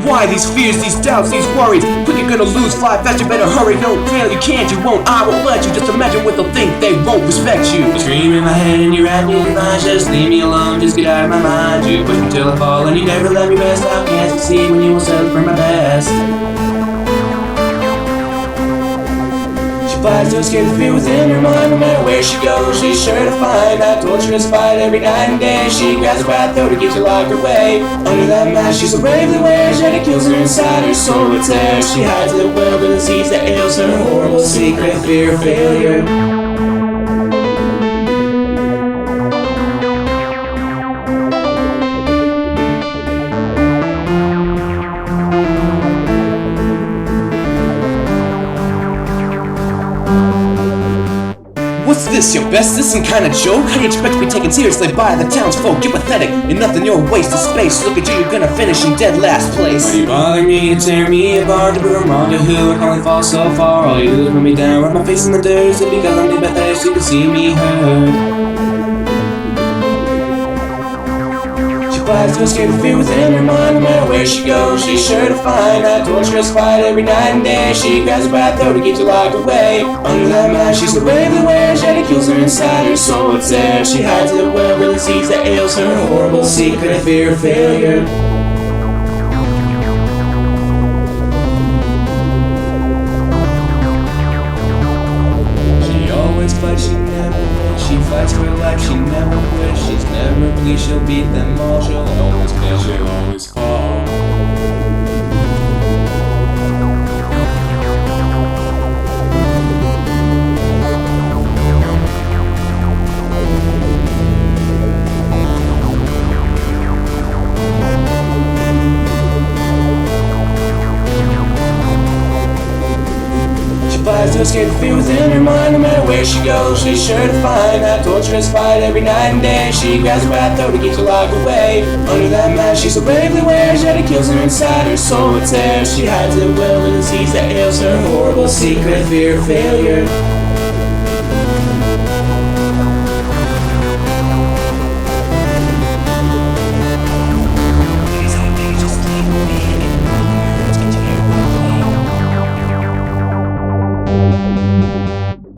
Why these fears, these doubts, these worries? Quick you're gonna lose, fly fast, you better hurry. Don't fail, you can't, you won't, I won't let you. Just imagine what they'll think, they won't respect you. Scream in my head and you're at me in mind. Just leave me alone, just get out of my mind. You push me till I fall and you never let me rest. I can't succeed when you will settle for my best. Flies to escape the fear within her mind. No matter where she goes, she's sure to find that torturous fight every night and day. She grabs her breath, though, to keep her locked away. Under that mask, she so bravely wears, yet it kills her inside her soul. It tears. She hides it well, the disease that ails her. Horrible secret, fear of failure. What's this, your best? This some kind of joke? How do you expect to be taken seriously by the townsfolk? You're pathetic, you're nothing, you're a waste of space. Look at you, you're gonna finish in dead last place. Why do you bother me to tear me apart? To prove I'm wrong to who and only fall so far? All you do is run me down, rub my face in the dirt. Is it because I'm pathetic so you can see me hurt? Flies to escape the fear within her mind. No matter where she goes, she's sure to find that torturous fight every night and day. She grabs her breath, though, to keep her locked away. Under that mask, she so bravely wears, yet it kills her inside her soul. It's there. She hides it well, the disease that ails her. Horrible secret, fear of failure. She always fights, she never wins. She fights for life, she never quits. She's never pleased, she'll beat them all. She'll always fail, she'll always fall. Flies to escape the fear within her mind. No matter where she goes, she's sure to find that torturous fight every night and day. She grabs her breath, though, to keep her locked away. Under that mask, she so bravely wears, yet it kills her inside her soul. It tears. She hides it well, the disease that ails her. Horrible secret, fear of failure.